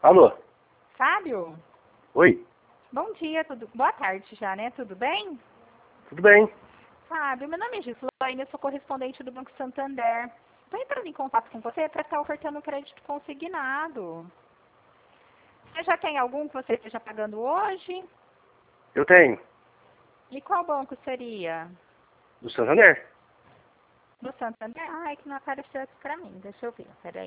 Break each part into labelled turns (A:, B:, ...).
A: Alô?
B: Fábio?
A: Oi?
B: Bom dia, boa tarde já, né? Tudo bem?
A: Tudo bem?
B: Fábio, meu nome é Gislaine, eu sou correspondente do Banco Santander. Estou entrando em contato com você para estar ofertando crédito consignado. Você já tem algum que você esteja pagando hoje?
A: Eu tenho.
B: E qual banco seria?
A: Do Santander?
B: Do Santander? Ai, que não apareceu aqui para mim. Deixa eu ver, peraí.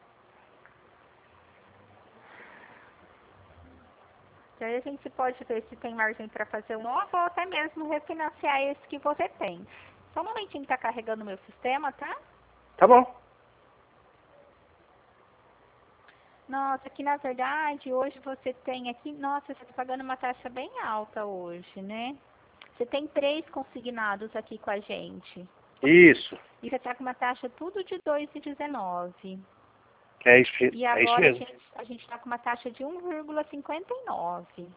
B: E aí a gente pode ver se tem margem para fazer um novo ou até mesmo refinanciar esse que você tem. Só um momentinho que está carregando o meu sistema, tá?
A: Tá bom.
B: Nossa, aqui na verdade, hoje você tem aqui, nossa, você está pagando uma taxa bem alta hoje, né? Você tem 3 consignados aqui com a gente.
A: Isso.
B: E você está com uma taxa tudo de 2,19.
A: É isso,
B: E
A: é isso
B: agora
A: mesmo.
B: a gente está com uma taxa de 1,59.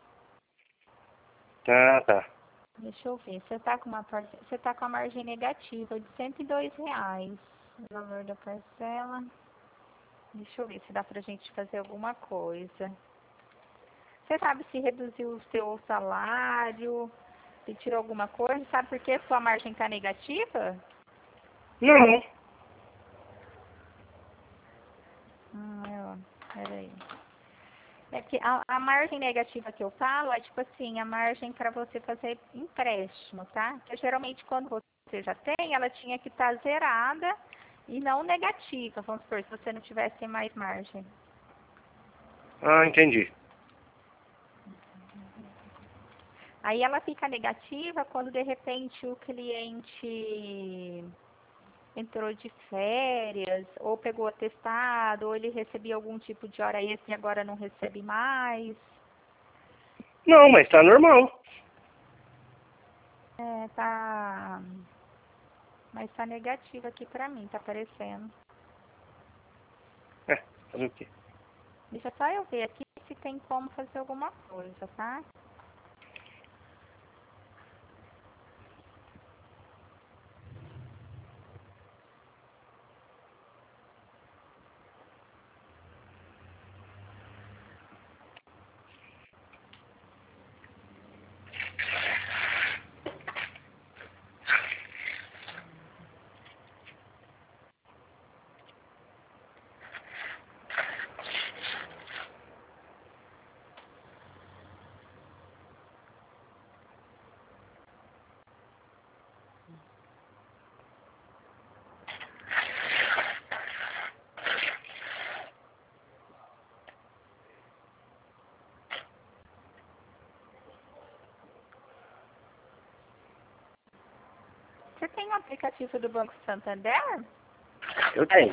A: Tá.
B: Deixa eu ver, você está com a margem negativa de R$ 102, o valor da parcela. Deixa eu ver se dá pra gente fazer alguma coisa. Você sabe se reduziu o seu salário, se tirou alguma coisa? Sabe por que sua margem está negativa?
A: Não.
B: Peraí. É que a margem negativa que eu falo é tipo assim, a margem para você fazer empréstimo, tá? Porque geralmente quando você já tem, ela tinha que estar zerada e não negativa, vamos supor, se você não tivesse mais margem.
A: Ah, entendi.
B: Aí ela fica negativa quando de repente o cliente entrou de férias, ou pegou atestado, ou ele recebia algum tipo de hora extra e agora não recebe mais.
A: Não, mas tá normal.
B: Tá. Mas tá negativa aqui pra mim, tá aparecendo.
A: É, fazer o quê?
B: Deixa só eu ver aqui se tem como fazer alguma coisa, tá? Você tem o aplicativo do Banco Santander?
A: Eu tenho.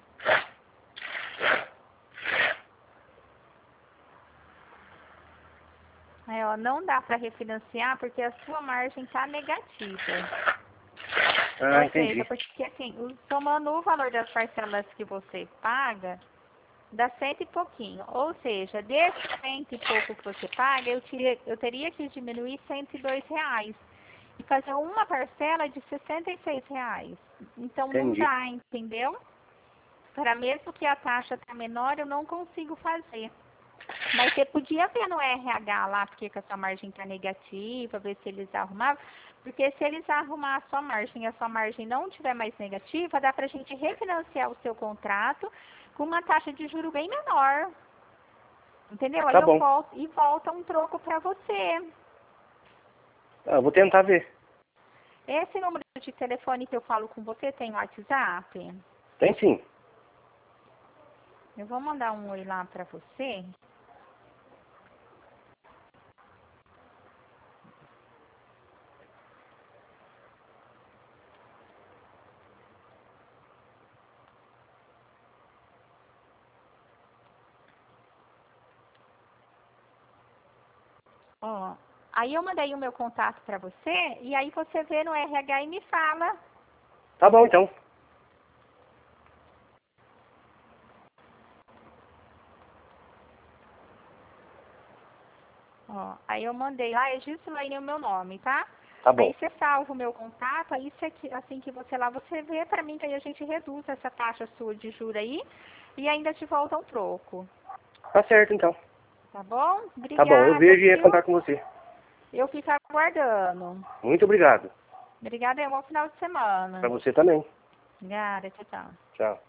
B: Aí, ó, não dá para refinanciar porque a sua margem tá negativa.
A: Ah,
B: Ou seja,
A: entendi.
B: porque assim, somando o valor das parcelas que você paga, dá 100 e pouquinho. Ou seja, desse 100 e pouco que você paga, eu teria que diminuir R$ 102 e fazer uma parcela de R$ 66. Então não
A: Entendi.
B: dá, entendeu? Para mesmo que a taxa tá menor, eu não consigo fazer. Mas você podia ver no RH lá, porque que a sua margem está negativa, ver se eles arrumavam. Porque se eles arrumar a sua margem e a sua margem não tiver mais negativa, dá para a gente refinanciar o seu contrato com uma taxa de juro bem menor. Entendeu? Aí
A: Tá
B: eu
A: bom.
B: volto e volta um troco para você.
A: Ah, vou tentar ver.
B: Esse número de telefone que eu falo com você tem WhatsApp?
A: Tem sim.
B: Eu vou mandar um oi lá para você. Ó, aí eu mandei o meu contato para você e aí você vê no RH e me fala.
A: Tá bom, então.
B: Ó, aí eu mandei lá, é Gislaine o meu nome, tá?
A: Tá
B: Aí
A: bom.
B: você salva o meu contato, aí assim que você lá, você vê pra mim que aí a gente reduz essa taxa sua de juros aí e ainda te volta um troco.
A: Tá certo, então.
B: Tá bom?
A: Tá
B: Obrigada,
A: bom, eu vejo e
B: viu?
A: entro em contato com você.
B: Eu fico aguardando.
A: Muito obrigado.
B: Obrigada e um bom final de semana.
A: Pra você também.
B: Obrigada, tchau, tchau.
A: Tchau.